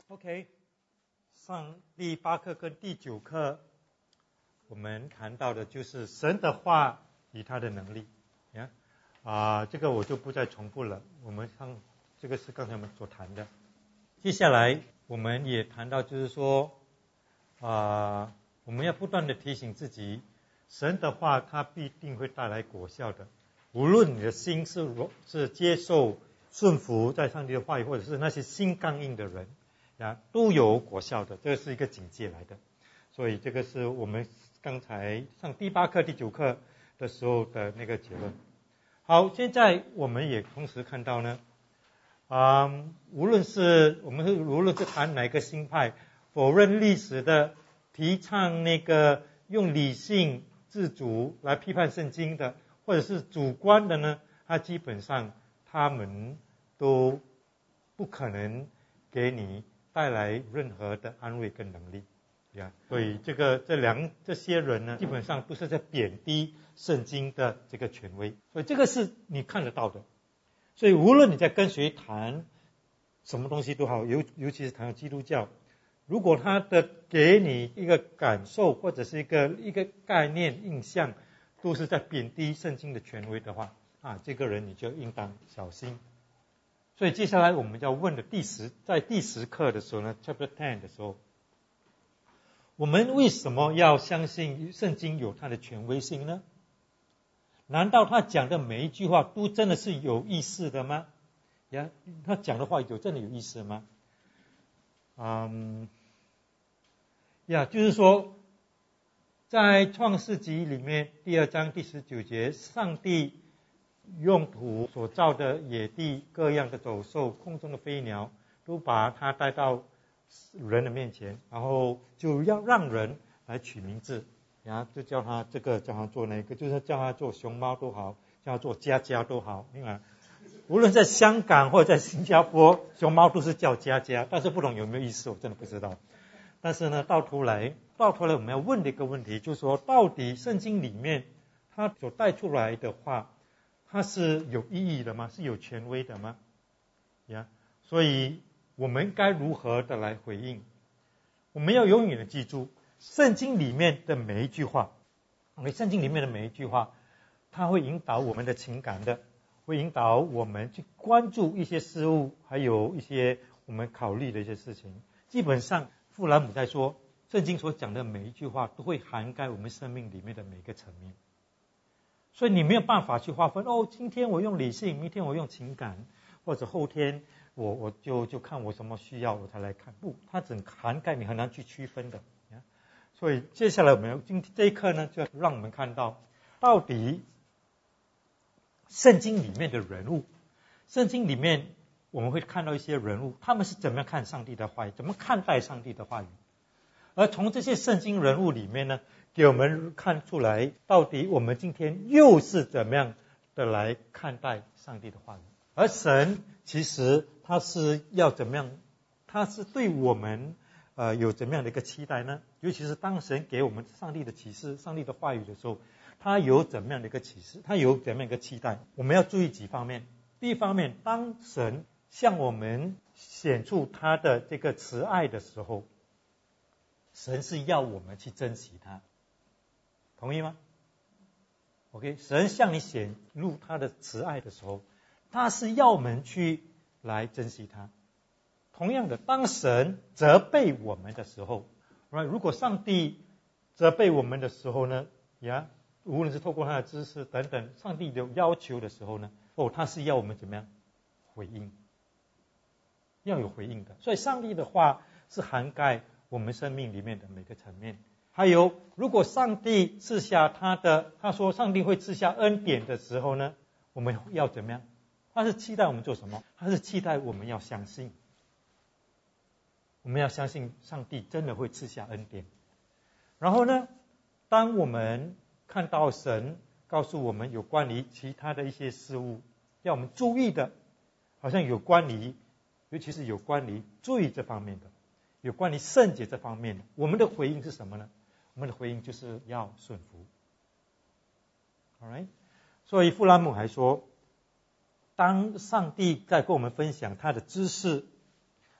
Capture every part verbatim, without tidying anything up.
OK， 上第八课跟第九课，我们谈到的就是神的话与他的能力。呀，啊，这个我就不再重复了。我们上这个是刚才我们所谈的。接下来我们也谈到，就是说，啊，我们要不断的提醒自己，神的话它必定会带来果效的。无论你的心是是接受顺服在上帝的话语，或者是那些心刚硬的人。呀，都有果效的，这是一个警戒来的。所以这个是我们刚才上第八课、第九课的时候的那个结论。好，现在我们也同时看到呢，啊、嗯，无论是我们是无论是谈哪个新派，否认历史的，提倡那个用理性自主来批判圣经的，或者是主观的呢，它基本上他们都不可能给你带来任何的安慰跟能力，呀，所以这个这两这些人呢，基本上都是在贬低圣经的这个权威，所以这个是你看得到的。所以无论你在跟谁谈什么东西都好，尤尤其是谈基督教，如果他的给你一个感受或者是一个一个概念印象，都是在贬低圣经的权威的话，啊，这个人你就应当小心。所以接下来我们要问的第十，在第十课的时候呢 ，Chapter Ten 的时候，我们为什么要相信圣经有它的权威性呢？难道他讲的每一句话都真的是有意思的吗？呀，他讲的话有真的有意思吗？嗯，呀，就是说，在创世纪里面第二章第十九节，上帝用土所造的野地，各样的走兽，空中的飞鸟，都把它带到人的面前，然后就要让人来取名字，然后就叫他这个，叫他做那个，就是叫他做熊猫都好，叫他做佳佳都好。你看，无论在香港或者在新加坡，熊猫都是叫佳佳，但是不懂有没有意思，我真的不知道。但是呢，到头来，到头来我们要问的一个问题，就是说，到底圣经里面它所带出来的话，它是有意义的吗？是有权威的吗？呀，所以我们该如何的来回应？我们要永远的记住，圣经里面的每一句话，因为圣经里面的每一句话，它会引导我们的情感的，会引导我们去关注一些事物，还有一些我们考虑的一些事情。基本上，富兰姆在说，圣经所讲的每一句话，都会涵盖我们生命里面的每个层面。所以你没有办法去划分哦，今天我用理性，明天我用情感，或者后天我我就就看我什么需要我才来看。不，它整涵盖，你很难去区分的。所以接下来我们今这一课呢，就让我们看到到底圣经里面的人物，圣经里面我们会看到一些人物，他们是怎么样看上帝的话语，怎么看待上帝的话语。而从这些圣经人物里面呢，给我们看出来，到底我们今天又是怎么样的来看待上帝的话语。而神其实他是要怎么样，他是对我们呃有怎么样的一个期待呢？尤其是当神给我们上帝的启示、上帝的话语的时候，他有怎么样的一个启示，他有怎么样一个期待。我们要注意几方面。第一方面，当神向我们显出他的这个慈爱的时候，神是要我们去珍惜它，同意吗 ？OK， 神向你显露他的慈爱的时候，他是要我们去来珍惜它。同样的，当神责备我们的时候，如果上帝责备我们的时候呢，呀，无论是透过他的知识等等，上帝有要求的时候呢，哦，他是要我们怎么样回应，要有回应的。所以上帝的话是涵盖我们生命里面的每个层面。还有，如果上帝赐下他的，他说上帝会赐下恩典的时候呢，我们要怎么样？他是期待我们做什么？他是期待我们要相信，我们要相信上帝真的会赐下恩典。然后呢，当我们看到神告诉我们有关于其他的一些事物要我们注意的，好像有关于，尤其是有关于罪这方面的，有关于圣洁这方面的，我们的回应是什么呢？我们的回应就是要顺服。Alright， 所以富兰姆还说，当上帝在跟我们分享他的知识，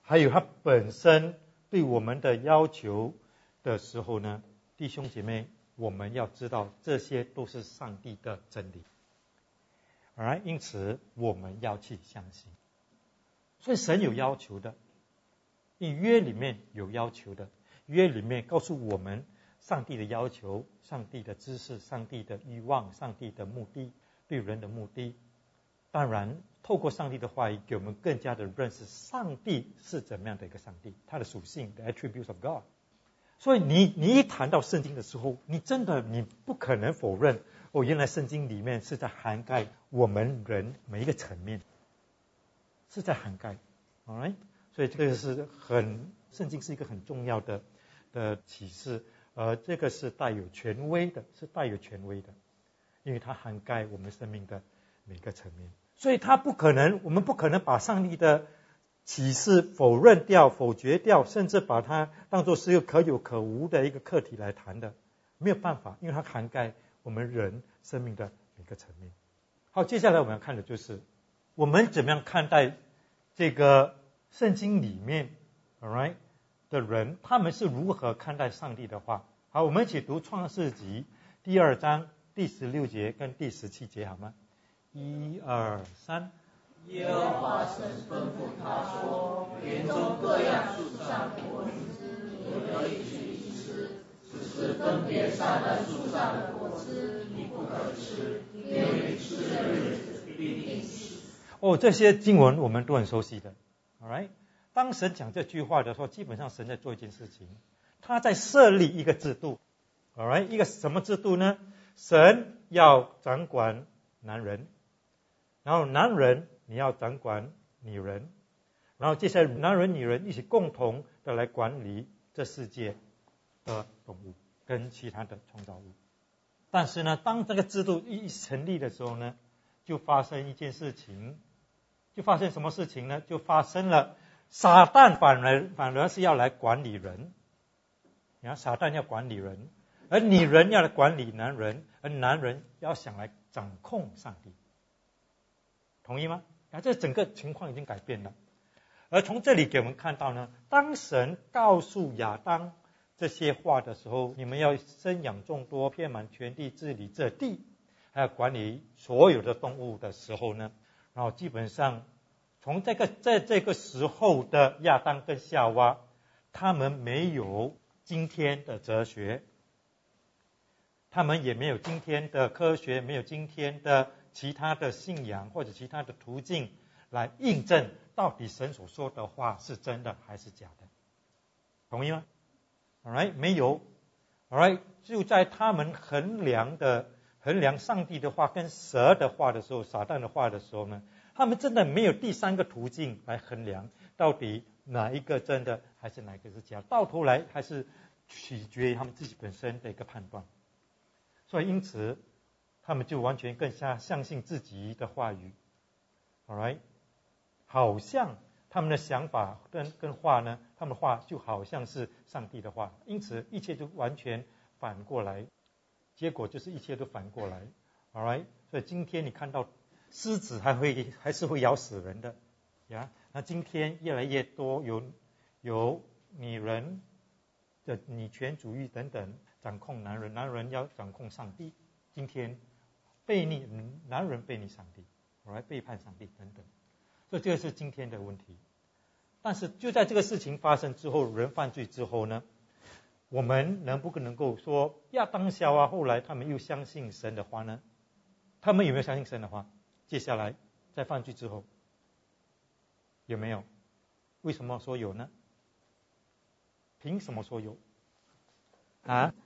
还有他本身对我们的要求的时候呢，弟兄姐妹，我们要知道这些都是上帝的真理。Alright， 因此我们要去相信。所以神有要求的，因为约里面有要求的，约里面告诉我们上帝的要求、上帝的知识、上帝的欲望、上帝的目的，对人的目的。当然透过上帝的话语给我们更加的认识上帝是怎么样的一个上帝，他的属性 the attributes of God。 所以你你一谈到圣经的时候，你真的你不可能否认哦，原来圣经里面是在涵盖我们人每一个层面，是在涵盖 alright， 所以这个是很圣经是一个很重要的的启示，呃，这个是带有权威的，是带有权威的，因为它涵盖我们生命的每个层面，所以它不可能，我们不可能把上帝的启示否认掉、否决掉，甚至把它当作是一个可有可无的一个课题来谈的，没有办法，因为它涵盖我们人生命的每个层面。好，接下来我们要看的就是我们怎么样看待这个圣经里面 alright 的人，他们是如何看待上帝的话。好，我们一起读创世纪第二章第十六节跟第十七节好吗？一二三。 耶和华神吩咐他说：园中各样树上的果子你可以去吃，只是分别善恶树上的果子你不可吃，因为你吃的日子必定死。 哦，这些经文我们都很熟悉的 alright。 当神讲这句话的时候，基本上神在做一件事情，他在设立一个制度 alright， 一个什么制度呢？神要掌管男人，然后男人你要掌管女人，然后接下来男人女人一起共同的来管理这世界的动物跟其他的创造物。但是呢，当这个制度一成立的时候呢，就发生一件事情，就发生什么事情呢？就发生了撒旦反而反而是要来管理人，你看撒旦要管理人，而女人要来管理男人，而男人要想来掌控上帝，同意吗？啊，这整个情况已经改变了。而从这里给我们看到呢，当神告诉亚当这些话的时候，你们要生养众多，遍满全地，治理这地，还要管理所有的动物的时候呢，然后基本上从这个在这个时候的亚当跟夏娃，他们没有今天的哲学，他们也没有今天的科学，没有今天的其他的信仰或者其他的途径来印证到底神所说的话是真的还是假的，同意吗？ Alright， 没有 Alright， 就在他们衡量的衡量上帝的话跟蛇的话的时候，撒旦的话的时候呢，他们真的没有第三个途径来衡量到底哪一个真的还是哪一个是假，到头来还是取决于他们自己本身的一个判断。所以因此他们就完全更加相信自己的话语 alright， 好像他们的想法跟跟话呢，他们的话就好像是上帝的话，因此一切就完全反过来，结果就是一切都反过来 alright。 所以今天你看到狮子还会还是会咬死人的呀，那今天越来越多有有女人的女权主义等等掌控男人，男人要掌控上帝，今天背逆男人背逆上帝，来背叛上帝等等，所以这个是今天的问题。但是就在这个事情发生之后，人犯罪之后呢，我们能不能够说亚当夏娃后来他们又相信神的话呢？他们有没有相信神的话？接下来在犯罪之后有没有？为什么说有呢？凭什么说有啊？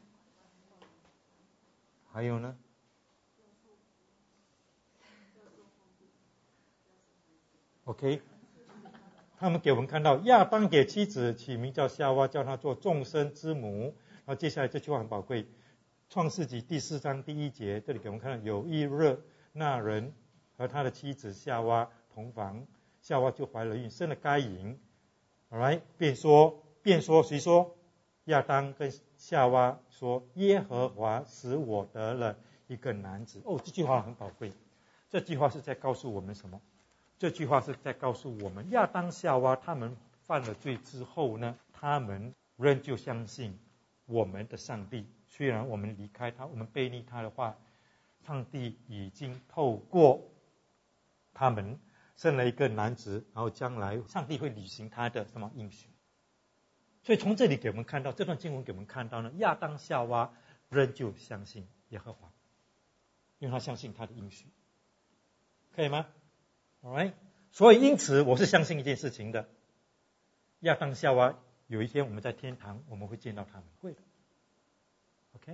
还有呢？OK， 他们给我们看到亚当给妻子起名叫夏娃，叫她做众生之母。然后接下来这句话很宝贵，创世纪第四章第一节，这里给我们看到有一日，那人和他的妻子夏娃同房，夏娃就怀了孕，生了该隐。alright， 便说便说谁说？亚当跟夏娃说，耶和华使我得了一个男子。哦，这句话很宝贵，这句话是在告诉我们什么？这句话是在告诉我们，亚当夏娃他们犯了罪之后呢，他们仍旧相信我们的上帝。虽然我们离开他，我们背逆他的话，上帝已经透过他们生了一个男子，然后将来上帝会履行他的什么应许。所以从这里给我们看到，这段经文给我们看到呢，亚当夏娃仍旧相信耶和华，因为他相信他的应许，可以吗 ？Alright， 所以因此我是相信一件事情的，亚当夏娃有一天我们在天堂我们会见到他们，会的。OK，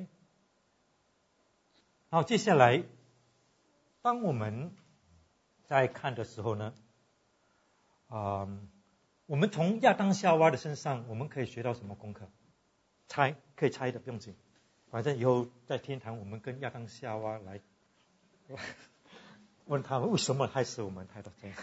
然后接下来，当我们在看的时候呢，啊、嗯，我们从亚当夏娃的身上，我们可以学到什么功课？猜，可以猜的，不用紧。反正以后在天堂，我们跟亚当夏娃来问他们为什么害死我们，害到这样。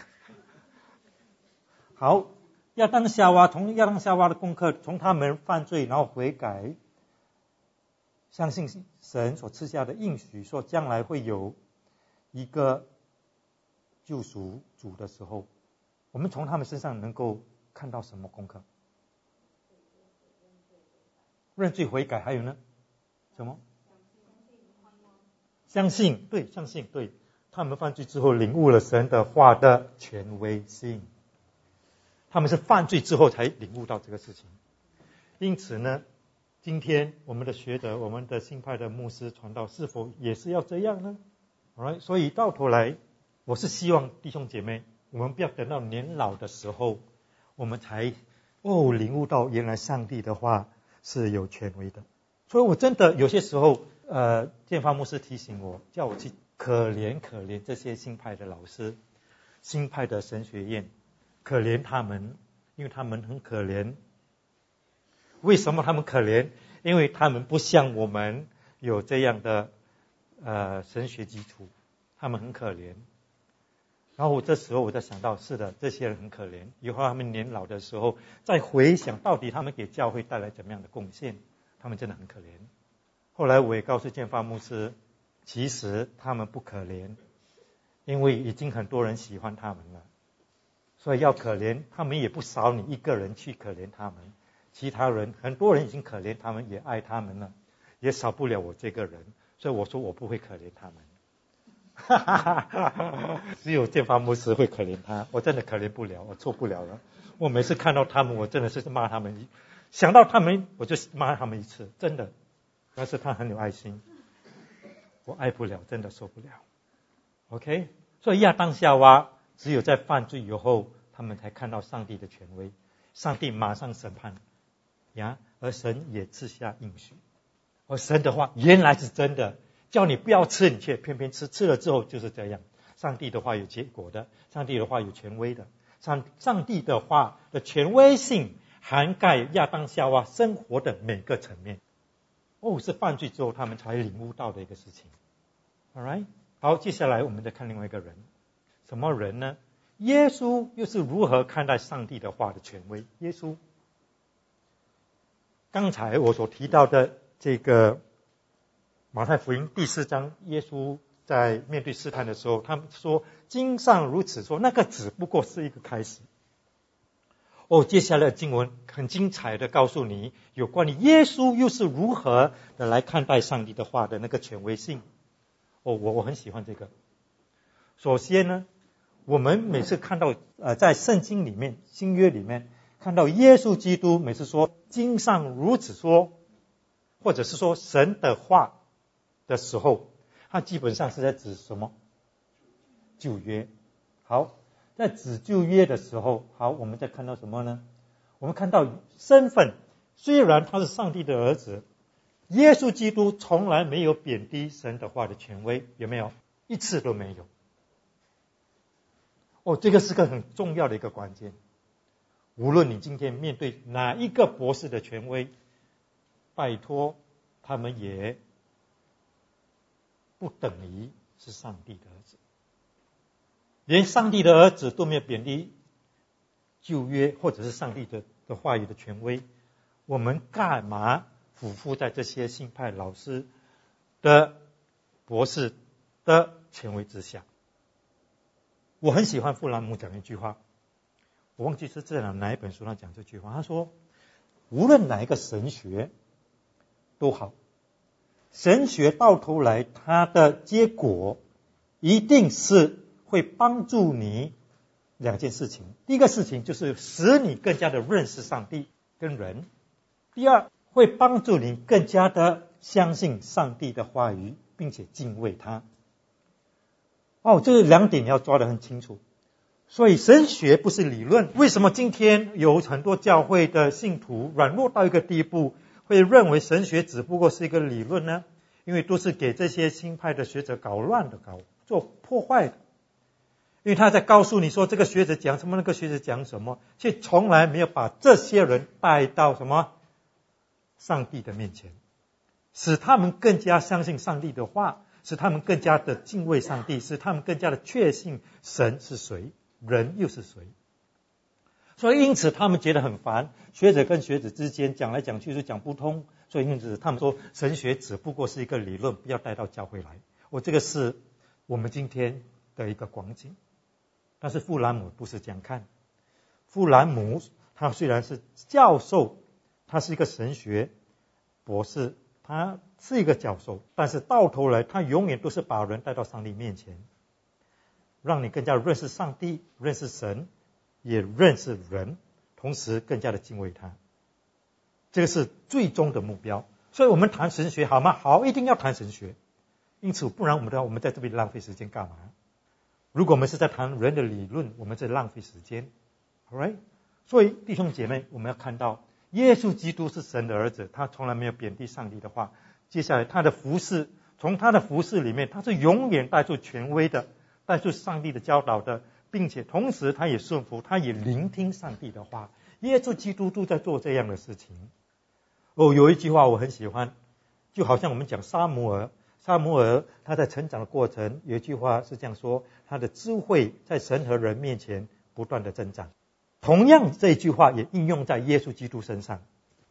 好，亚当夏娃，从亚当夏娃的功课，从他们犯罪然后悔改，相信神所赐下的应许，说将来会有一个救赎主的时候，我们从他们身上能够看到什么功课？认罪悔改，还有呢？什么？相信，对，相信，对。他们犯罪之后领悟了神的话的权威性，他们是犯罪之后才领悟到这个事情。因此呢，今天我们的学者，我们的新派的牧师传道，是否也是要这样呢？ Alright， 所以到头来，我是希望弟兄姐妹，我们不要等到年老的时候，我们才哦领悟到原来上帝的话是有权威的。所以我真的有些时候，呃，建发牧师提醒我，叫我去可怜可怜这些新派的老师，新派的神学院，可怜他们，因为他们很可怜。为什么他们可怜？因为他们不像我们有这样的呃神学基础，他们很可怜。然后我这时候我在想到，是的，这些人很可怜。以后他们年老的时候，再回想到底他们给教会带来怎么样的贡献，他们真的很可怜。后来我也告诉建发牧师，其实他们不可怜，因为已经很多人喜欢他们了，所以要可怜他们也不少你一个人去可怜他们，其他人很多人已经可怜他们，也爱他们了，也少不了我这个人，所以我说我不会可怜他们。哈哈哈哈只有建发牧师会可怜他，我真的可怜不了，我做不了了。我每次看到他们，我真的是骂他们，想到他们我就骂他们一次，真的。但是他很有爱心，我爱不了，真的受不了。OK， 所以亚当夏娃只有在犯罪以后，他们才看到上帝的权威，上帝马上审判呀，而神也赐下应许，而神的话原来是真的，叫你不要吃，你却偏偏吃，吃了之后就是这样。上帝的话有结果的，上帝的话有权威的，上上帝的话的权威性涵盖亚当夏娃生活的每个层面。哦，是犯罪之后他们才领悟到的一个事情。Alright， 好，接下来我们再看另外一个人，什么人呢？耶稣又是如何看待上帝的话的权威？耶稣，刚才我所提到的这个马太福音第四章，耶稣在面对试探的时候，他们说经上如此说，那个只不过是一个开始。哦，接下来的经文很精彩的告诉你有关于耶稣又是如何的来看待上帝的话的那个权威性。哦，我我很喜欢这个。首先呢，我们每次看到呃在圣经里面新约里面看到耶稣基督每次说经上如此说，或者是说神的话的时候，他基本上是在指什么？旧约。好，在指旧约的时候，好，我们再看到什么呢？我们看到身份，虽然他是上帝的儿子，耶稣基督从来没有贬低神的话的权威，有没有？一次都没有。哦，这个是个很重要的一个关键。无论你今天面对哪一个博士的权威，拜托，他们也不等于是上帝的儿子。连上帝的儿子都没有贬低旧约或者是上帝的的话语的权威，我们干嘛俯伏在这些新派老师的博士的权威之下？我很喜欢富兰姆讲一句话， 我忘记是在哪一本书上讲这句话，他说无论哪一个神学都好，神学到头来它的结果一定是会帮助你两件事情。第一个事情就是使你更加的认识上帝跟人，第二会帮助你更加的相信上帝的话语，并且敬畏他。哦，这两点要抓得很清楚。所以神学不是理论。为什么今天有很多教会的信徒软弱到一个地步，会认为神学只不过是一个理论呢？因为都是给这些新派的学者搞乱的，搞做破坏的。因为他在告诉你说这个学者讲什么，那个学者讲什么，却从来没有把这些人带到什么上帝的面前，使他们更加相信上帝的话，使他们更加的敬畏上帝，使他们更加的确信神是谁，人又是谁。所以因此他们觉得很烦，学者跟学者之间讲来讲去就讲不通，所以因此他们说神学只不过是一个理论，不要带到教会来。我这个是我们今天的一个光景。但是富兰姆不是这样看。富兰姆他虽然是教授，他是一个神学博士，他是一个教授，但是到头来他永远都是把人带到上帝面前，让你更加认识上帝，认识神，也认识人，同时更加的敬畏他。这个是最终的目标。所以我们谈神学好吗？好，一定要谈神学。因此不然我们的我们在这边浪费时间干嘛？如果我们是在谈人的理论，我们在浪费时间。 Alright？ 所以弟兄姐妹，我们要看到耶稣基督是神的儿子，他从来没有贬低上帝的话。接下来他的服事，从他的服事里面，他是永远带出权威的，带出上帝的教导的，并且同时他也顺服，他也聆听上帝的话。耶稣基督都在做这样的事情。哦，有一句话我很喜欢，就好像我们讲撒母耳，撒母耳他在成长的过程，有一句话是这样说，他的智慧在神和人面前不断的增长。同样这句话也应用在耶稣基督身上，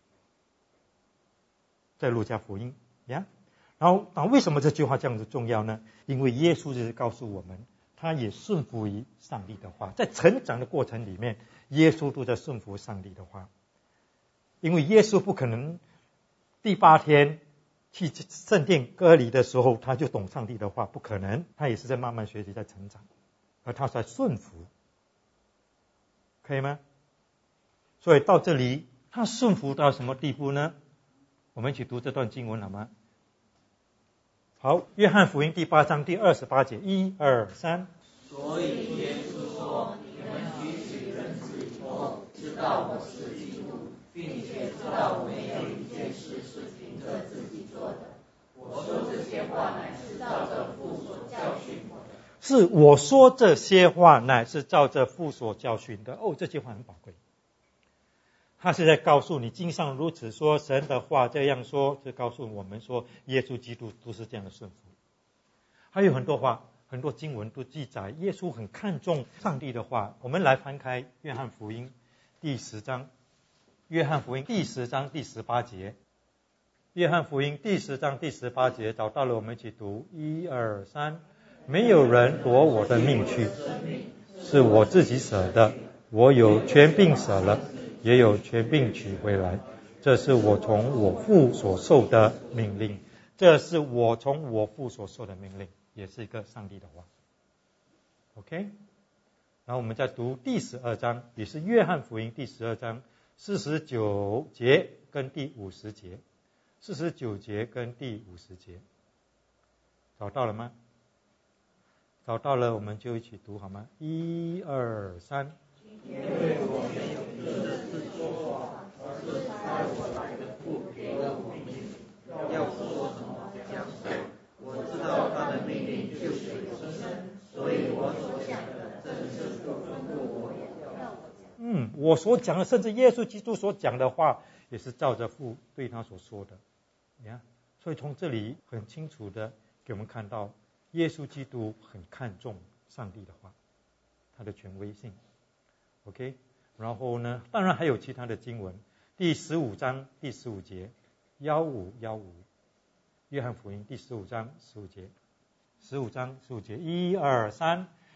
在路加福音呀。然后那为什么这句话这样子重要呢？因为耶稣就是告诉我们，他也顺服于上帝的话。在成长的过程里面，耶稣都在顺服上帝的话。因为耶稣不可能第八天去圣殿割礼的时候他就懂上帝的话，不可能，他也是在慢慢学习，在成长，而他在顺服，可以吗？所以到这里他顺服到什么地步呢？我们一起读这段经文好吗？好，约翰福音第八章第二十八节，一二三。 所以耶稣说，你们举起人子以后，知道我是基督，并且知道我没有一件事是凭着自己做的。我说这些话乃是照着父所教训我的。 是我说这些话乃是照着父所教训的。哦，这句话很宝贵。他是在告诉你，经上如此说，神的话这样说，就告诉我们说，耶稣基督都是这样的顺服。还有很多话，很多经文都记载，耶稣很看重上帝的话。我们来翻开约翰福音第十章，约翰福音第十章第十八节，约翰福音第十章第十八节，找到了，我们一起读，一二三。没有人夺我的命去，是我自己舍的，我有权柄舍了，也有权柄取回来，这是我从我父所受的命令。这是我从我父所受的命令，也是一个上帝的话。 OK， 然后我们再读第十二章，也是约翰福音第十二章四十九节跟第五十节，四十九节跟第五十节，找到了吗？找到了，我们就一起读好吗？一二三。 因为我没有凭着自己说话，而是差我来的父给了我命令，要说什么讲什么。我知道他的命令就是永生，所以我所讲的正是父吩咐我要我讲。嗯， 我所讲的，甚至耶稣基督所讲的话，也是照着父对他所说的。你看，所以从这里很清楚的给我们看到，耶稣基督很看重上帝的话，他的权威性。OK， 然后呢，当然还有其他的经文，第十五章第十五节，幺五幺五，约翰福音第十五章十五节，十五章十五节，一二三。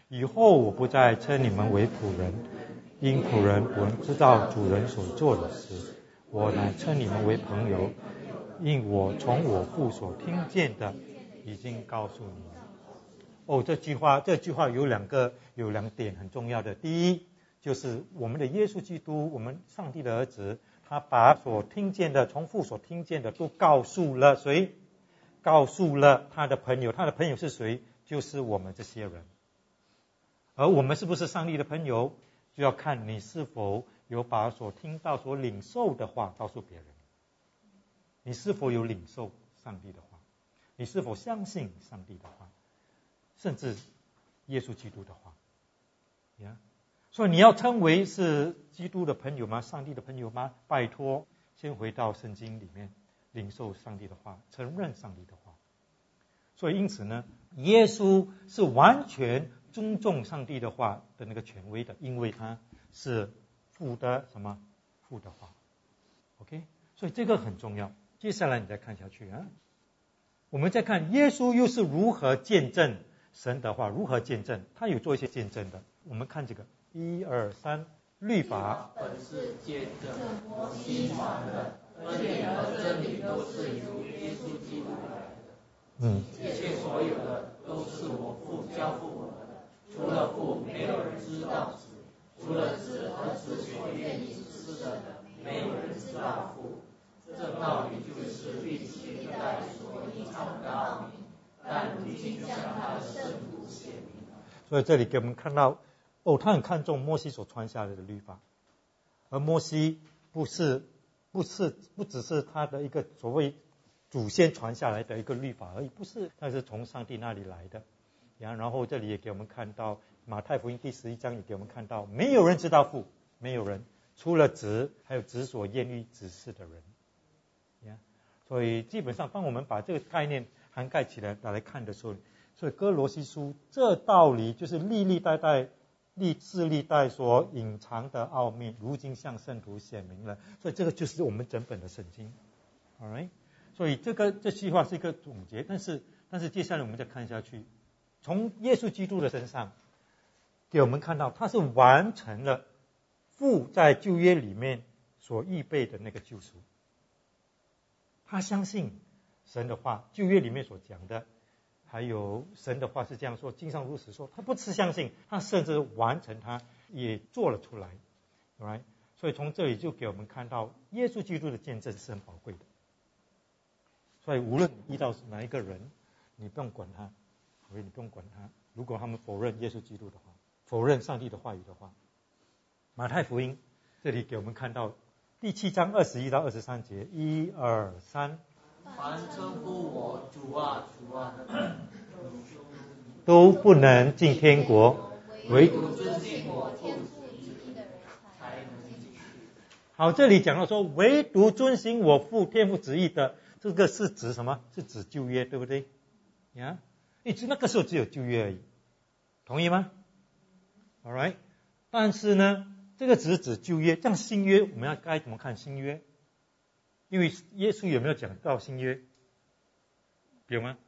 以后我不再称你们为仆人，因仆人不知道主人所做的事，我乃称你们为朋友，因我从我父所听见的已经告诉你们。哦，这句话这句话有两个有两点很重要的。第一，就是我们的耶稣基督，我们上帝的儿子，他把所听见的从父所听见的都告诉了谁？告诉了他的朋友。他的朋友是谁？就是我们这些人。而我们是不是上帝的朋友，就要看你是否有把所听到所领受的话告诉别人。你是否有领受上帝的话？你是否相信上帝的话？甚至耶稣基督的话呀？所以你要称为是基督的朋友吗？上帝的朋友吗？拜托，先回到圣经里面，领受上帝的话，承认上帝的话。所以因此呢，耶稣是完全尊重上帝的话的那个权威的，因为他是父的什么？父的话。OK， 所以这个很重要。接下来你再看下去啊，我们再看耶稣又是如何见证神的话，如何见证？他有做一些见证的。我们看这个一二三，律法本是见证摩西传的，恩典和真理都是由耶稣基督来的。 嗯， 一切所有的都是我父交付我的，除了父，没有人知道子；除了子和子所愿意指示的，没有人知道父。这道理就是历史历代所隐藏的奥秘，但如今向他的圣徒显明了。 所以这里给我们看到，哦，他很看重摩西所传下来的律法，而摩西不是不是不只是他的一个所谓祖先传下来的一个律法而已，不是，但是从上帝那里来的。然后这里也给我们看到，马太福音第十一章也给我们看到，没有人知道父，没有人，除了子，还有子所愿意指示的人。所以基本上当我们把这个概念涵盖起来来看的时候，所以哥罗西书这道理就是历历代代历世历代所隐藏的奥秘，如今向圣徒显明了。所以这个就是我们整本的圣经。 Alright， 所以这个这句话是一个总结，但是但是接下来我们再看下去，从耶稣基督的身上给我们看到他是完成了父在旧约里面所预备的那个救赎。他相信神的话，旧约里面所讲的，还有神的话是这样说，经上如此说，他不只相信，他甚至完成，他也做了出来。 Right？ 所以从这里就给我们看到耶稣基督的见证是很宝贵的。所以无论遇到哪一个人，你不用管他，所以你不用管他，如果他们否认耶稣基督的话，否认上帝的话语的话，马太福音这里给我们看到第七章二十一到二十三节，一二三， 凡称呼我主啊主啊的， 都不能进天国，唯独遵行我天父旨意的人才能进去。 好，这里讲到说，唯独遵行我父天父旨意的，这个是指什么？是指旧约，对不对？呀，一直那个时候只有旧约而已，同意吗 ？All right， 但是呢，这个只是指旧约，这样新约我们要该怎么看新约？因为耶稣有没有讲到新约？有吗？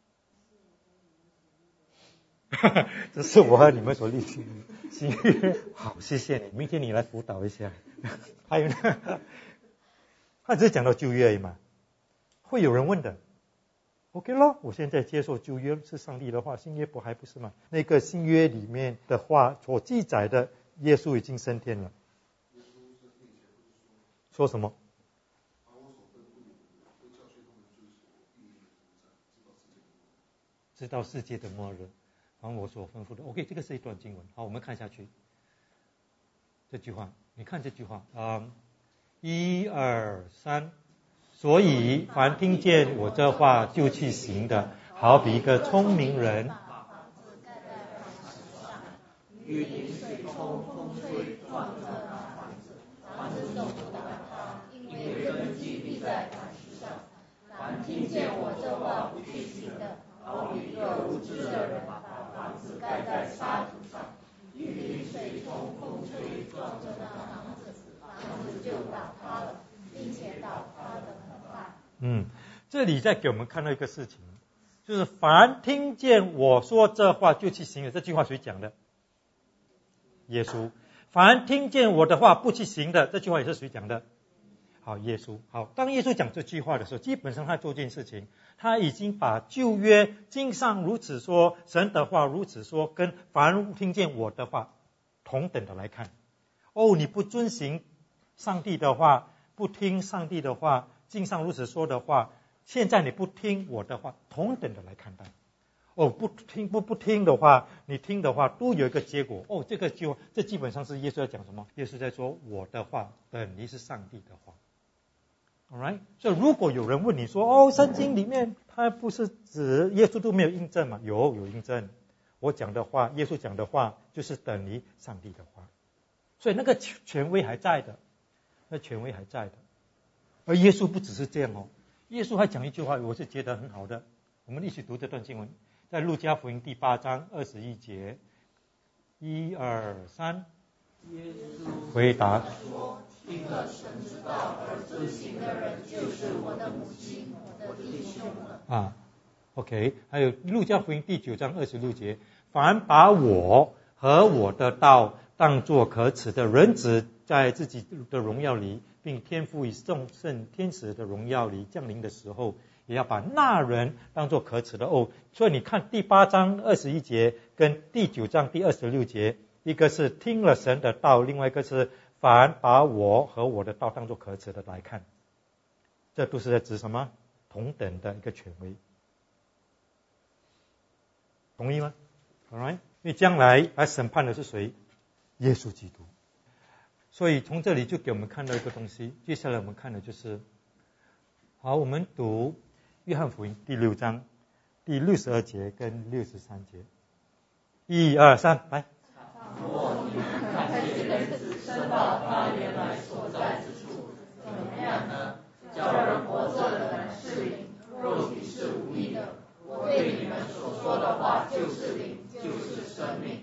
这是我和你们所立新新约。好，谢谢你，明天你来辅导一下。还有呢，他只是讲到旧约而已嘛，会有人问的。OK 咯，我现在接受旧约是上帝的话，新约不还不是吗？那个新约里面的话所记载的，耶稣已经升天了。说什么？知道世界的末日，然后我所吩咐的。OK， 这个是一段经文。好，我们看下去。这句话，你看这句话啊，一二三。所以凡听见我这话就去行的，好比一个聪明人， 雨淋水冲，风吹，撞着那房子，房子动不倒它，因为根基立在磐石上。凡听见我这话不去行的，好比一个无知的人把房子盖在沙土上，雨淋水冲，风吹，撞着那房子，房子就倒塌了，并且倒塌的很快。 嗯，这里在给我们看到一个事情， 就是凡听见我说这话就去行的，这句话谁讲的？耶稣。凡听见我的话不去行的，这句话也是谁讲的？好，耶稣。好，当耶稣讲这句话的时候，基本上他做这件事情，他已经把旧约经上如此说，神的话如此说，跟凡听见我的话同等的来看。哦，你不遵行上帝的话，不听上帝的话，经上如此说的话，现在你不听我的话，同等的来看待。哦，不听不不听的话，你听的话都有一个结果。哦，这个就这基本上是耶稣在讲什么？耶稣在说我的话等于是上帝的话。Alright， 所以如果有人问你说，哦，圣经里面它不是指耶稣都没有印证吗？有，有印证。我讲的话，耶稣讲的话就是等于上帝的话，所以那个权威还在的，那权威还在的。而耶稣不只是这样哦，耶稣还讲一句话，我是觉得很好的，我们一起读这段经文。在路加福音第八章二十一节，一二三， 耶稣回答说：“听了神之道而遵行的人，就是我的母亲、我的弟兄了。” 啊 ，OK， 还有路加福音第九章二十六节，凡把我和我的道当作可耻的，人子在自己的荣耀里，并天父以众圣天使的荣耀里降临的时候，也要把那人当作可耻的。哦，所以你看第八章二十一节跟第九章第二十六节，一个是听了神的道，另外一个是凡把我和我的道当作可耻的来看，这都是在指什么？同等的一个权威，同意吗 ？Alright， 因为将来来审判的是谁？耶稣基督。所以从这里就给我们看到一个东西，接下来我们看的就是，好，我们读约翰福音第六章第六十二节跟六十三节，一二三，来。 若你们看见人子升到他原来所在之处，怎么样呢？叫人活着的人是灵，肉体是无益的。我对你们所说的话就是灵，就是生命。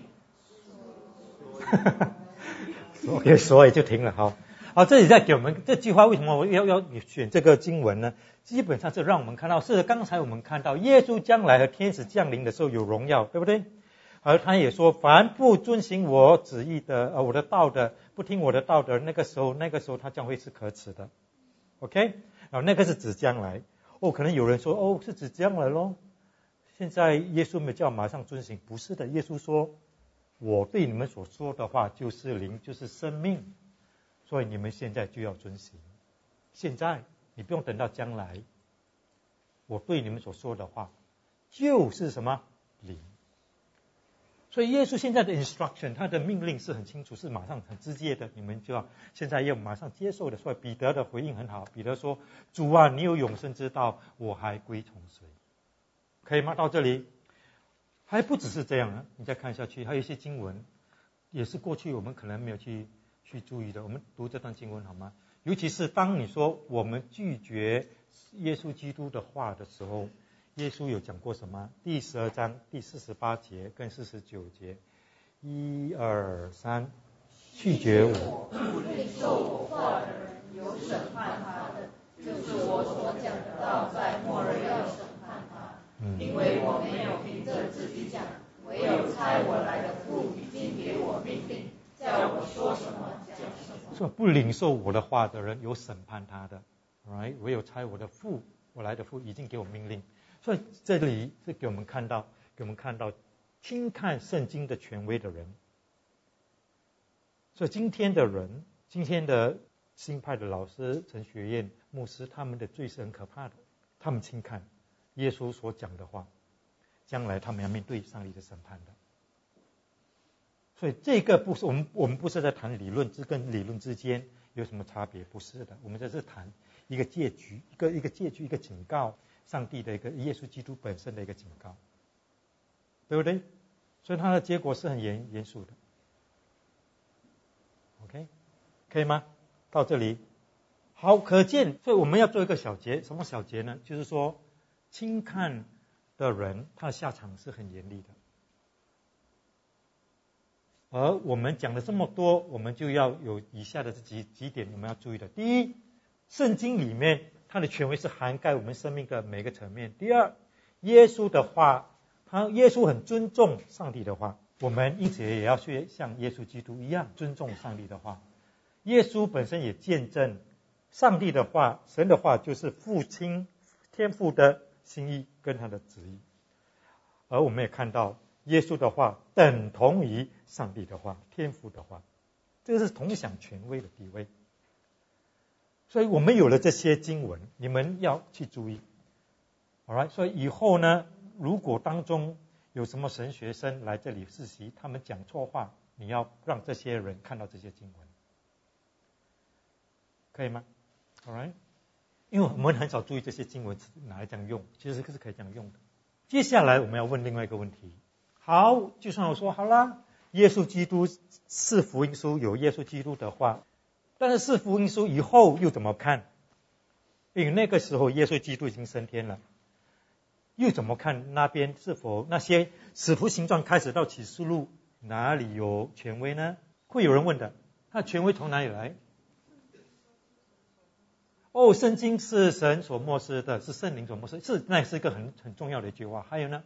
OK， 所以就停了。好，好，这里在给我们这句话，为什么我要要选这个经文呢？基本上是让我们看到，是刚才我们看到耶稣将来和天使降临的时候有荣耀，对不对？而他也说，凡不遵行我旨意的，呃，我的道的，不听我的道的，那个时候，那个时候他将会是可耻的。OK， 然后那个是指将来。哦，可能有人说，哦，是指将来咯。现在耶稣没有叫马上遵行，不是的。耶稣说，我对你们所说的话就是灵，就是生命，所以你们现在就要遵行。现在你不用等到将来，我对你们所说的话就是什么灵。所以耶稣现在的 instruction， 他的命令是很清楚，是马上很直接的，你们就要现在要马上接受的。所以彼得的回应很好，彼得说：“主啊，你有永生之道，我还归从谁？”可以吗？到这里还不只是这样啊，你再看下去，还有一些经文也是过去我们可能没有去去注意的。我们读这段经文好吗？尤其是当你说我们拒绝耶稣基督的话的时候，耶稣有讲过什么？第十二章第四十八节跟四十九节，一二三，拒绝我， 不领受我话的人，有审判他的，就是我所讲的道，在末日要审判他。嗯、因为我没有凭着自己讲，唯有差我来的父已经给我命令，叫我说什么讲什么。 说不领受我的话的人，有审判他的。Right？ 唯有差我的父，我来的父已经给我命令。所以这里是给我们看到，给我们看到轻看圣经的权威的人。所以今天的人，今天的新派的老师、神学院牧师，他们的罪是很可怕的。他们轻看耶稣所讲的话，将来他们要面对上帝的审判的。所以这个不是我们，我们不是在谈理论，这跟理论之间有什么差别？不是的，我们这是谈一个戒局，一个一个戒局，一个警告。上帝的一个耶稣基督本身的一个警告，对不对？所以它的结果是很严严肃的。OK， 可以吗？到这里，好，可见，所以我们要做一个小结，什么小结呢？就是说，轻看的人，他的下场是很严厉的。而我们讲了这么多，我们就要有以下的这几几点我们要注意的。第一，圣经里面它的权威是涵盖我们生命的每个层面。第二， 耶稣的话，他耶稣很尊重上帝的话，我们因此也要去像耶稣基督一样尊重上帝的话。耶稣本身也见证上帝的话，神的话就是父亲天父的心意跟他的旨意，而我们也看到耶稣的话等同于上帝的话，天父的话，这是同享权威的地位。所以我们有了这些经文，你们要去注意。Alright， 所以以后呢，如果当中有什么神学生来这里实习，他们讲错话，你要让这些人看到这些经文，可以吗 ？Alright， 因为我们很少注意这些经文拿来这样用，其实是可以这样用的。接下来我们要问另外一个问题。好，就算我说好啦，耶稣基督是福音书，有耶稣基督的话，但是是福音书以后又怎么看？因为那个时候耶稣基督已经升天了，又怎么看那边是否那些使徒行传开始到启示录哪里有权威呢？会有人问的，那权威从哪里来？哦，圣经是神所默示的，是圣灵所默示，是那也是一个很很重要的一句话。还有呢，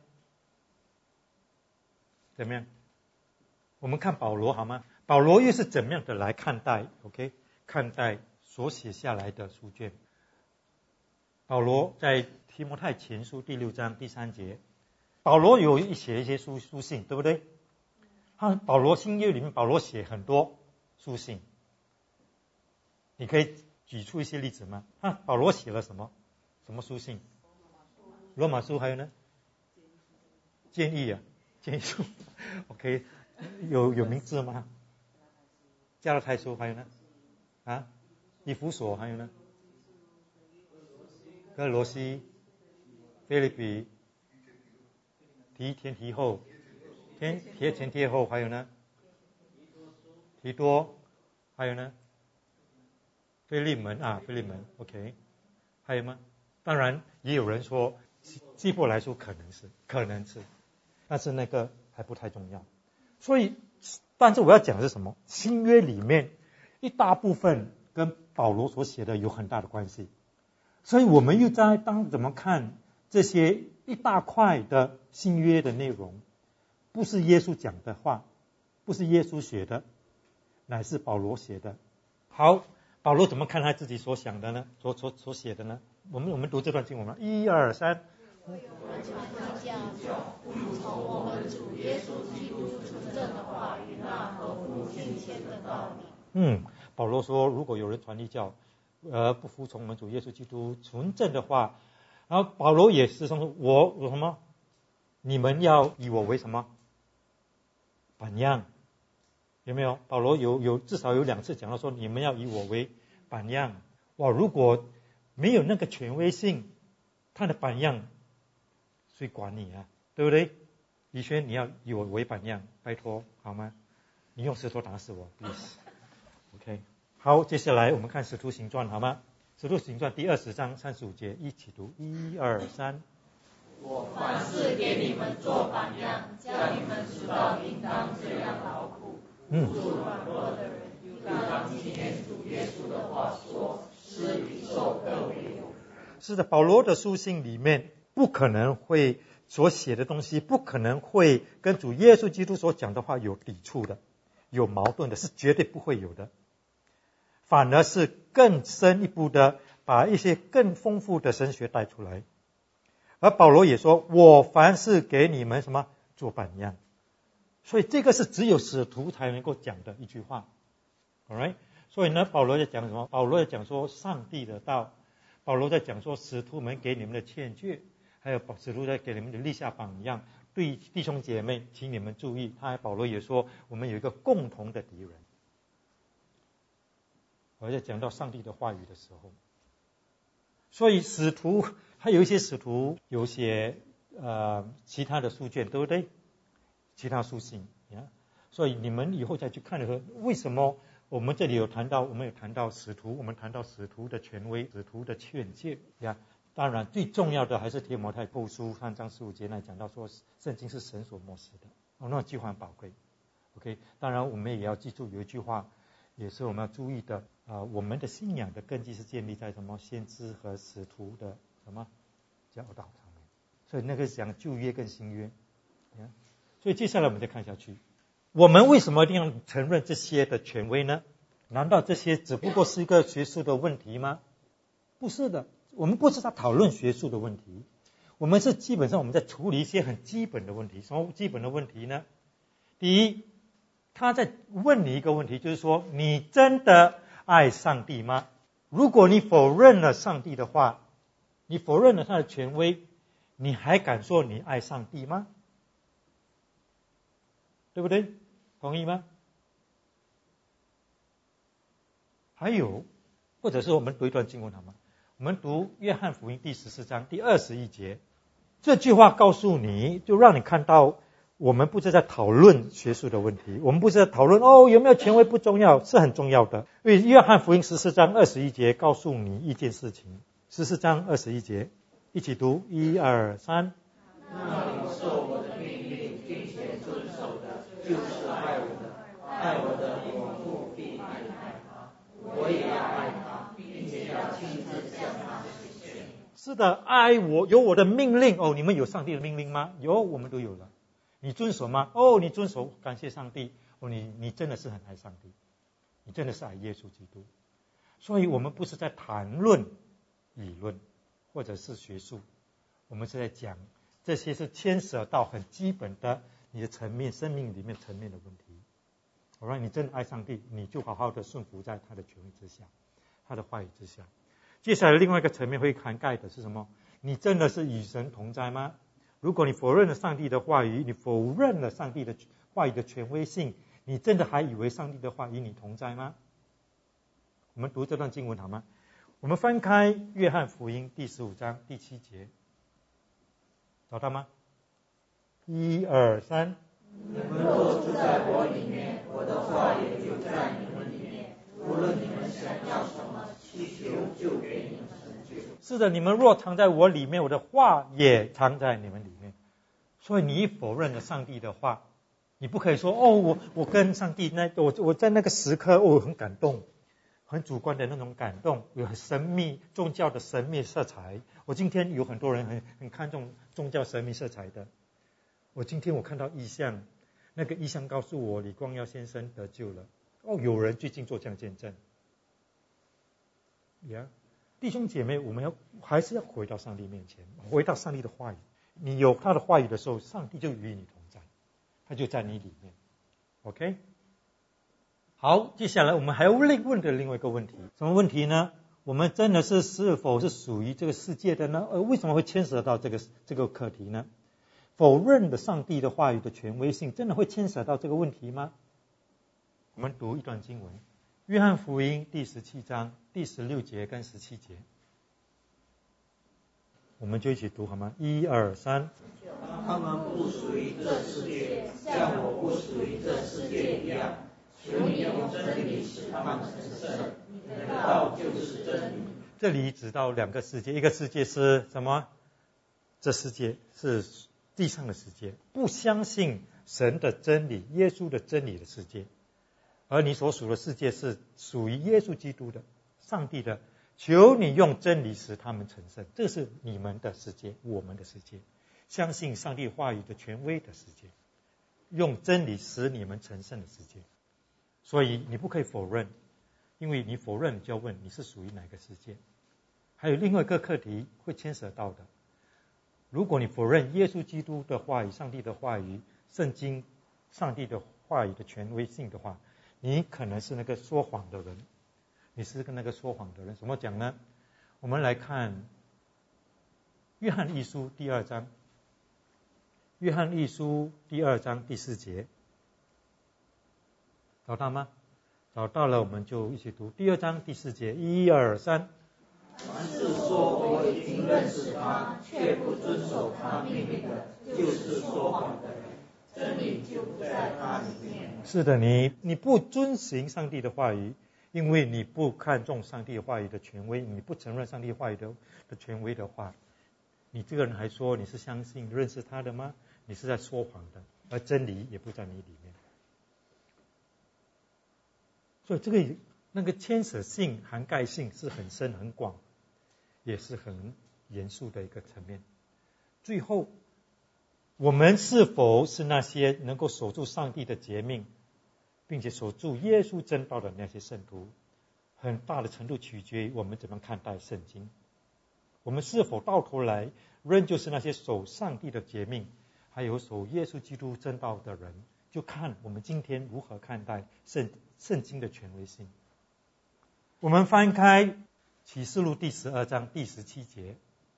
怎么样？我们看保罗好吗？保罗又是怎么样的来看待 ？OK， 看待所写下来的书卷。保罗在提摩太前书第六章第三节，保罗有写一些书书信，对不对？他保罗新约里面，保罗写很多书信，你可以举出一些例子吗？啊，保罗写了什么？什么书信？罗马书，还有呢？建议啊，建议书。OK， 有有名字吗？加拉太书，还有呢？啊，以弗所，还有呢？哥罗西、腓立比、提前提后、天贴前贴后，还有呢？提多，还有呢？腓利门啊，腓利门 ，OK， 还有吗？当然也有人说希伯来书可能是，可能是，但是那个还不太重要。所以，但是我要讲的是什么？新约里面一大部分跟保罗所写的有很大的关系。所以我们又在当怎么看这些一大块的新约的内容，不是耶稣讲的话，不是耶稣写的，乃是保罗写的。好，保罗怎么看他自己所想的呢？所所所写的呢？我们我们读这段经文吧，一二三。 我们传教，服从我们主耶稣基督纯正的话语，那合乎敬虔的道理。 嗯，保罗说，如果有人传异教，呃，不服从我们主耶稣基督纯正的话，然后保罗也是说，我有什么？你们要以我为什么榜样？有没有？保罗有有至少有两次讲到说，你们要以我为榜样。哇，如果没有那个权威性，他的榜样谁管你啊？对不对？李轩，你要以我为榜样，拜托好吗？你用石头打死我 ，please。OK。好，接下来我们看《使徒行传》好吗？《使徒行传》第二十章三十五节，一起读，一二三。 我凡事给你们做榜样，叫你们知道应当这样劳苦，扶助软弱的人，又当纪念主耶稣的话说，施比受更为有。 是的，保罗的书信里面不可能会所写的东西，不可能会跟主耶稣基督所讲的话有抵触的，有矛盾的，是绝对不会有的。反而是更深一步的把一些更丰富的神学带出来。而保罗也说，我凡是给你们什么做榜样。所以这个是只有使徒才能够讲的一句话。Alright？ 所以呢，保罗在讲什么？保罗在讲说上帝的道，保罗在讲说使徒们给你们的劝诫，还有使徒在给你们的立下榜样。对弟兄姐妹，请你们注意，他保罗也说，我们有一个共同的敌人。而在讲到上帝的话语的时候，所以使徒还有一些使徒有写呃其他的书卷，对不对？其他书信呀，所以你们以后再去看的时候，为什么我们这里有谈到，我们有谈到使徒，我们谈到使徒的权威、使徒的劝诫呀。当然，最重要的还是提摩太后书三章十五节那讲到说，圣经是神所默示的，哦，那句话很宝贵。OK， 当然我们也要记住有一句话，也是我们要注意的啊、呃，我们的信仰的根基是建立在什么？先知和使徒的什么教导上面。 所以那个是讲旧约跟新约。所以接下来我们再看下去，我们为什么一定要承认这些的权威呢？难道这些只不过是一个学术的问题吗？不是的，我们不是在讨论学术的问题，我们是基本上我们在处理一些很基本的问题。什么基本的问题呢？第一，他在问你一个问题，就是说你真的爱上帝吗？如果你否认了上帝的话，你否认了他的权威，你还敢说你爱上帝吗？对不对？同意吗？还有，或者是我们读一段经文好吗？我们读约翰福音第十四章第二十一节，这句话告诉你，就让你看到我们不是在讨论学术的问题，我们不是在讨论哦有没有权威不重要，是很重要的。因为约翰福音十四章二十一节告诉你一件事情，十四章二十一节，一起读，一二三。 那领受我的命令并且遵守的，就是爱我的，爱我的我父必爱他，我也要爱他，并且要亲自向他实现。 是的，爱我有我的命令哦，你们有上帝的命令吗？有，我们都有了。你遵守吗？哦，你遵守，感谢上帝。哦，你你真的是很爱上帝，你真的是爱耶稣基督。所以我们不是在谈论理论或者是学术，我们是在讲这些是牵涉到很基本的你的层面，生命里面层面的问题。我让你真的爱上帝，你就好好的顺服在他的权威之下，他的话语之下。接下来另外一个层面会涵盖的是什么？你真的是与神同在吗？如果你否认了上帝的话语，你否认了上帝的话语的权威性，你真的还以为上帝的话与你同在吗？我们读这段经文好吗？我们翻开约翰福音第十五章第七节，找到吗？一二三。 你们若住在我里面，我的话也就在你们里面。无论你们想要什么，祈求就给你们成就。 是的，你们若藏在我里面，我的话也藏在你们里面。所以你否认了上帝的话，你不可以说哦，我我跟上帝那我我在那个时刻哦很感动，很主观的那种感动，有很神秘宗教的神秘色彩。我今天有很多人很很看重宗教神秘色彩的。我今天我看到异象，那个异象告诉我李光耀先生得救了。哦，有人最近做这样见证。呀、yeah. 弟兄姐妹，我们要还是要回到上帝面前，回到上帝的话语。你有他的话语的时候，上帝就与你同在，他就在你里面。OK， 好，接下来我们还要问的另外一个问题，什么问题呢？我们真的是是否是属于这个世界的呢？呃，为什么会牵涉到这个这个课题呢？否认的上帝的话语的权威性，真的会牵涉到这个问题吗？我们读一段经文，约翰福音第十七章第十六节跟十七节，我们就一起读好吗？一二三。 他们不属于这世界，像我不属于这世界一样。求你用真理使他们成圣，你的道就是真理。 这里指到两个世界，一个世界是什么？这世界是地上的世界，不相信神的真理、耶稣的真理的世界。而你所属的世界是属于耶稣基督的、上帝的，求你用真理使他们成圣。这是你们的世界，我们的世界，相信上帝话语的权威的世界，用真理使你们成圣的世界。所以你不可以否认，因为你否认你就要问你是属于哪个世界。还有另外一个课题会牵涉到的，如果你否认耶稣基督的话语、上帝的话语、圣经、上帝的话语的权威性的话，你可能是那个说谎的人。你是那个说谎的人，怎么讲呢？我们来看约翰一书第二章，约翰一书第二章第四节，找到吗？找到了，我们就一起读第二章第四节，一二三。 凡是说我已经认识他，却不遵守他命令的，就是说谎的人，真理就不在他里面。 是的，你你不遵行上帝的话语，因为你不看重上帝话语的权威，你不承认上帝话语的的权威的话，你这个人还说你是相信认识他的吗？你是在说谎的，而真理也不在你里面。所以这个那个牵涉性、涵盖性是很深很广，也是很严肃的一个层面。 最后，我们是否是那些能够守住上帝的诫命，并且守住耶稣真道的那些圣徒，很大的程度取决于我们怎么看待圣经。我们是否到头来仍旧是那些守上帝的诫命，还有守耶稣基督真道的人，就看我们今天如何看待圣圣经的权威性。我们翻开启示录第十二章第十七节，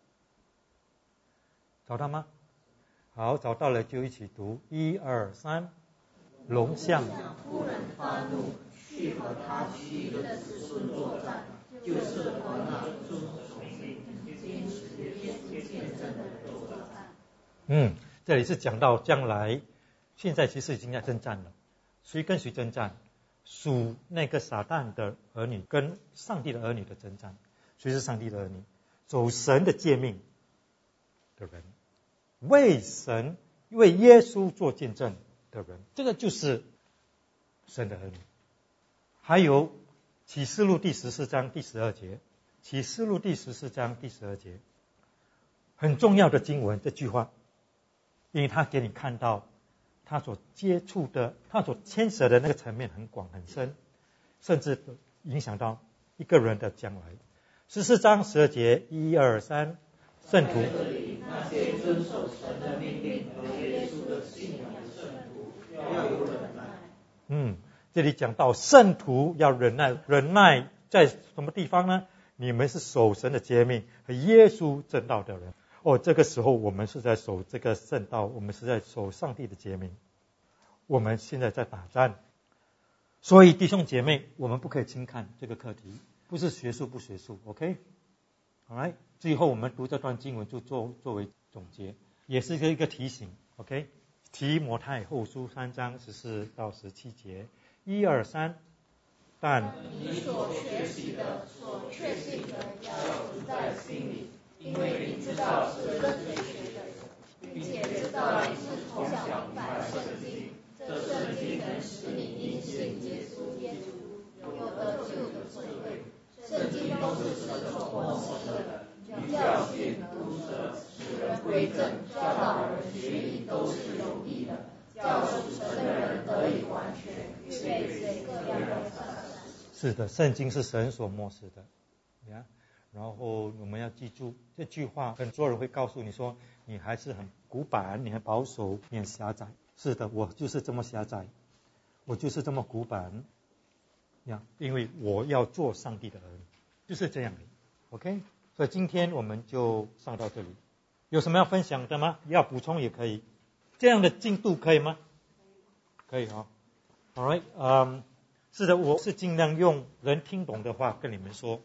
找到吗？好，找到了就一起读，一二三。龙象忽然发怒，去和他其余的子孙作战，就是和那遵守命坚持耶稣见证的人作战。 嗯，这里是讲到将来，现在其实已经在征战了。谁跟谁征战？属那个撒旦的儿女跟上帝的儿女的征战。谁是上帝的儿女？走神的诫命的人，为神为耶稣做见证的人，这个就是神的儿女。还有启示录第十四章第十二节，启示录第十四章第十二节，很重要的经文，这句话，因为他给你看到他所接触的，他所牵涉的那个层面很广很深，甚至影响到一个人的将来。十四章十二节，一二三，圣徒。 那些遵守神的命令和耶稣的信仰的圣徒，要有忍耐。 嗯，这里讲到圣徒要忍耐，忍耐在什么地方呢？你们是守神的诫命和耶稣正道的人。哦，这个时候我们是在守这个圣道，我们是在守上帝的诫命。我们现在在打战，所以弟兄姐妹，我们不可以轻看这个课题，不是学术不学术 ，OK？ 好来，最后我们读这段经文就作作为总结，也是一个一个提醒 ，OK？ 提摩太后书三章十四到十七节，一二三，但你所学习的、所确信的，要存在心里，因为你知道是跟谁学的，并且知道你是从小明白圣经。这圣经能使你因信耶稣耶稣有得救的智慧。圣经都是神所默示的，教训、毒舌、使人归正、教导人学艺，都是有益的，叫属神的人得以完全，预备随各样的善事。 是的，圣经是神所默示的，呀。然后我们要记住这句话，很多人会告诉你说，你还是很古板，你很保守，你很狭窄。是的，我就是这么狭窄，我就是这么古板呀，因为我要做上帝的儿女，就是这样的 ，OK？ 所以今天我们就上到这里，有什么要分享的吗？要补充也可以，这样的进度可以吗？可以哈、哦、，All right， 嗯、um, ，是的，我是尽量用人听懂的话跟你们说，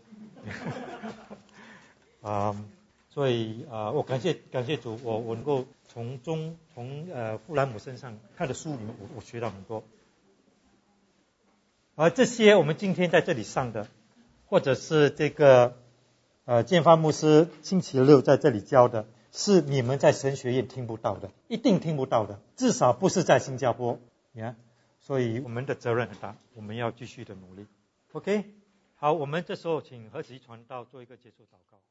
啊、um, 所以啊、呃，我感谢感谢主，我我能够从中从呃富兰姆身上他的书里面，我我学到很多。而这些我们今天在这里上的，或者是这个呃建发牧师星期六在这里教的，是你们在神学院听不到的，一定听不到的，至少不是在新加坡呀。所以我们的责任很大，我们要继续的努力。OK， 好，我们这时候请何其传道做一个结束祷告。